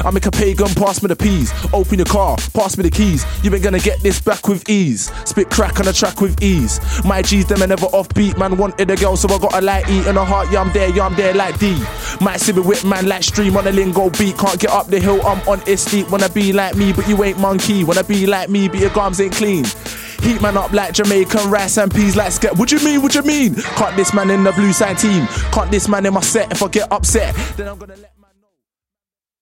I make a pagan, pass me the peas. Open your car, pass me the keys. You ain't gonna get this back with ease. Spit crack on the track with ease. My G's, them are never offbeat. Man wanted a girl, so I got a light E in a heart. Yeah, I'm there like D. Might see me whip man like stream on a lingo beat. Can't get up the hill, I'm on it steep. Wanna be like me, but you ain't monkey. Wanna be like me, but your gums ain't clean. Heat man up like Jamaican rice and peas like sket. What you mean? Can't this man in the blue side team. Can't this man in my set. If I get upset, then I'm gonna let